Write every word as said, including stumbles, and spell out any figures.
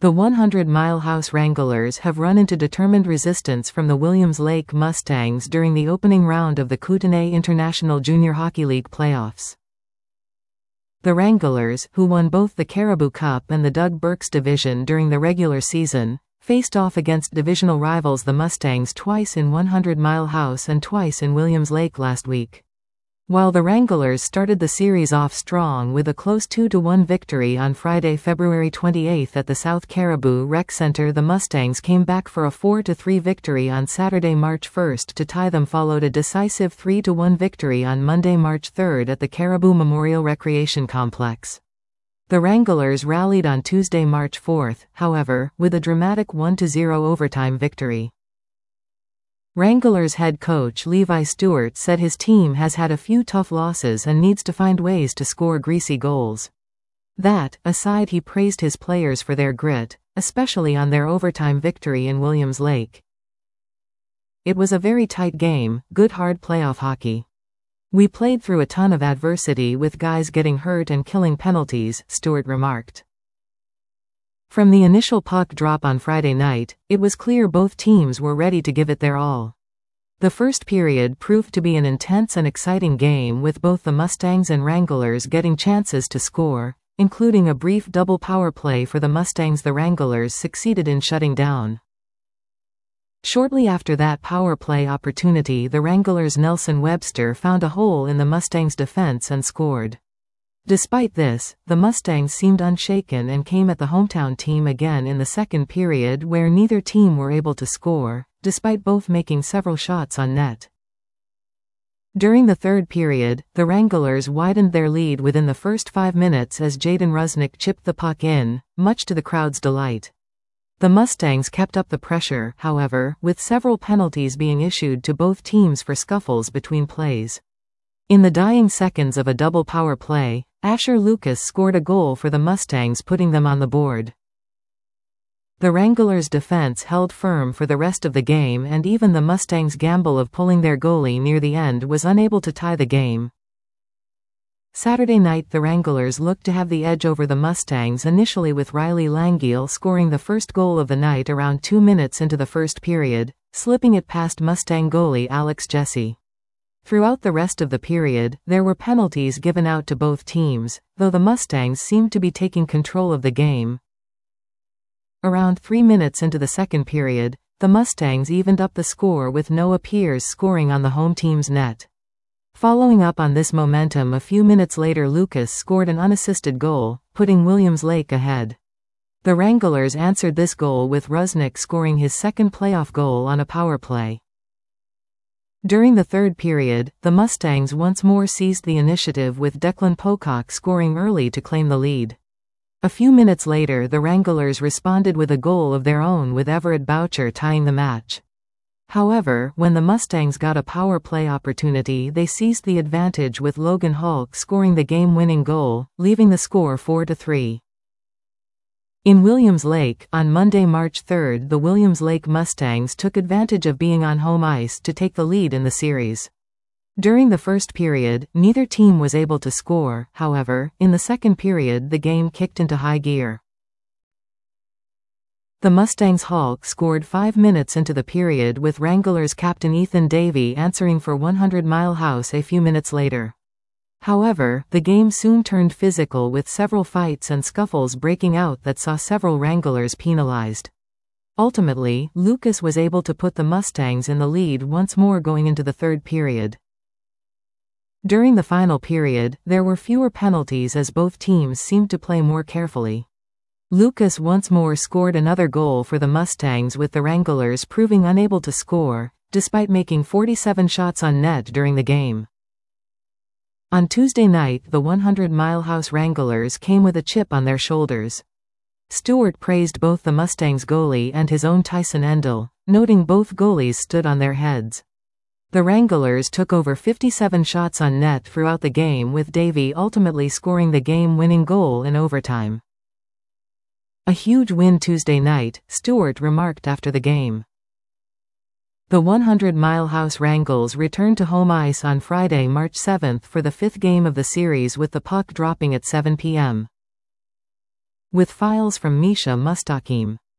The one hundred mile House Wranglers have run into determined resistance from the Williams Lake Mustangs during the opening round of the Kootenay International Junior Hockey League playoffs. The Wranglers, who won both the Caribou Cup and the Doug Burks Division during the regular season, faced off against divisional rivals the Mustangs twice in one hundred mile House and twice in Williams Lake last week. While the Wranglers started the series off strong with a close two to one victory on Friday, February twenty-eighth at the South Caribou Rec Center, the Mustangs came back for a four to three victory on Saturday, March first to tie them, followed a decisive three to one victory on Monday, March third at the Caribou Memorial Recreation Complex. The Wranglers rallied on Tuesday, March fourth, however, with a dramatic one to zero overtime victory. Wranglers head coach Levi Stewart said his team has had a few tough losses and needs to find ways to score greasy goals. That aside, he praised his players for their grit, especially on their overtime victory in Williams Lake. "It was a very tight game, good hard playoff hockey. We played through a ton of adversity with guys getting hurt and killing penalties," Stewart remarked. From the initial puck drop on Friday night, it was clear both teams were ready to give it their all. The first period proved to be an intense and exciting game, with both the Mustangs and Wranglers getting chances to score, including a brief double power play for the Mustangs the Wranglers succeeded in shutting down. Shortly after that power play opportunity, the Wranglers' Nelson Webster found a hole in the Mustangs' defense and scored. Despite this, the Mustangs seemed unshaken and came at the hometown team again in the second period, where neither team were able to score, despite both making several shots on net. During the third period, the Wranglers widened their lead within the first five minutes as Jaden Rusnick chipped the puck in, much to the crowd's delight. The Mustangs kept up the pressure, however, with several penalties being issued to both teams for scuffles between plays. In the dying seconds of a double power play, Asher Lucas scored a goal for the Mustangs, putting them on the board. The Wranglers' defense held firm for the rest of the game, and even the Mustangs' gamble of pulling their goalie near the end was unable to tie the game. Saturday night, the Wranglers looked to have the edge over the Mustangs initially, with Riley Langiel scoring the first goal of the night around two minutes into the first period, slipping it past Mustang goalie Alex Jesse. Throughout the rest of the period, there were penalties given out to both teams, though the Mustangs seemed to be taking control of the game. Around three minutes into the second period, the Mustangs evened up the score with Noah Pierce scoring on the home team's net. Following up on this momentum, a few minutes later Lucas scored an unassisted goal, putting Williams Lake ahead. The Wranglers answered this goal with Rusnick scoring his second playoff goal on a power play. During the third period, the Mustangs once more seized the initiative, with Declan Pocock scoring early to claim the lead. A few minutes later, the Wranglers responded with a goal of their own, with Everett Boucher tying the match. However, when the Mustangs got a power play opportunity, they seized the advantage, with Logan Hulk scoring the game-winning goal, leaving the score four to three. In Williams Lake, on Monday, March third, the Williams Lake Mustangs took advantage of being on home ice to take the lead in the series. During the first period, neither team was able to score, however, in the second period the game kicked into high gear. The Mustangs' Hulk scored five minutes into the period, with Wranglers captain Ethan Davey answering for one hundred mile House a few minutes later. However, the game soon turned physical, with several fights and scuffles breaking out that saw several Wranglers penalized. Ultimately, Lucas was able to put the Mustangs in the lead once more going into the third period. During the final period, there were fewer penalties as both teams seemed to play more carefully. Lucas once more scored another goal for the Mustangs, with the Wranglers proving unable to score, despite making forty-seven shots on net during the game. On Tuesday night, the one hundred mile House Wranglers came with a chip on their shoulders. Stewart praised both the Mustangs goalie and his own Tyson Endel, noting both goalies stood on their heads. The Wranglers took over fifty-seven shots on net throughout the game, with Davey ultimately scoring the game-winning goal in overtime. "A huge win Tuesday night," Stewart remarked after the game. The one hundred mile House Wrangles returned to home ice on Friday, March seventh for the fifth game of the series, with the puck dropping at seven p m with files from Misha Mustaqim.